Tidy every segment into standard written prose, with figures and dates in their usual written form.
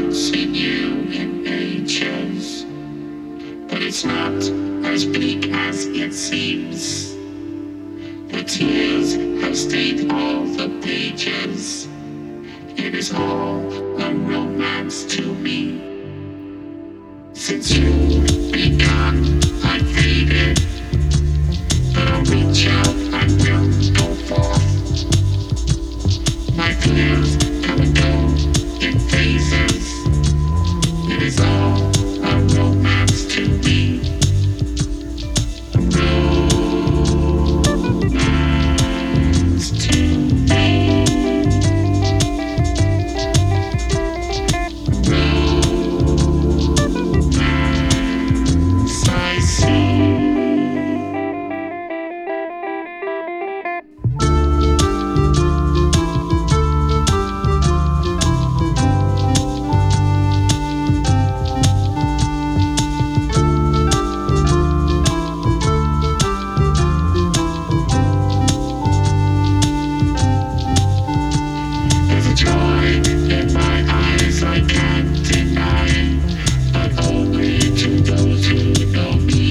haven't seen you in ages, but it's not as bleak as it seems. The tears have stained all the pages. It is all a romance to me. Since you began, I faded, but I'll reach out and will go forth. My fears come and go in phases. It is all a romance to me. Romance to me. Romance I see. There's a joy in my eyes I can't deny, but only to those who know me.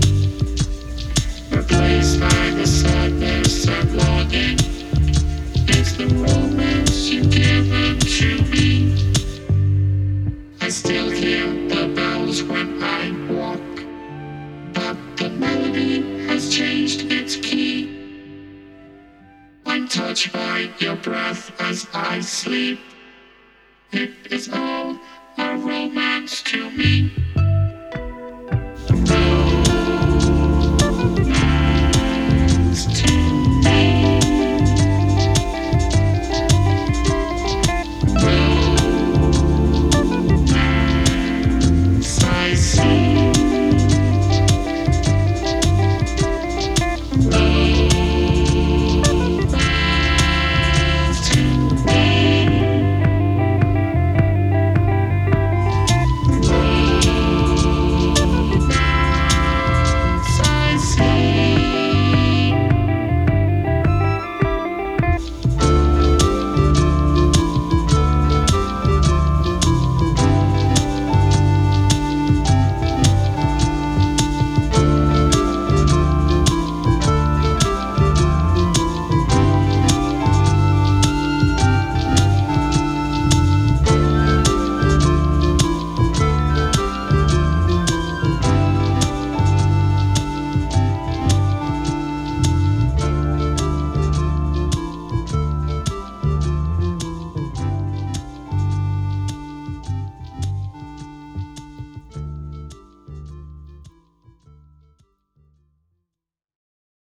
Replaced by the sadness and longing, it's the romance you've given to me. I still hear the bells when I walk, but the melody has changed its key. I'm touched by your breath as I sleep. It is all a romance to me.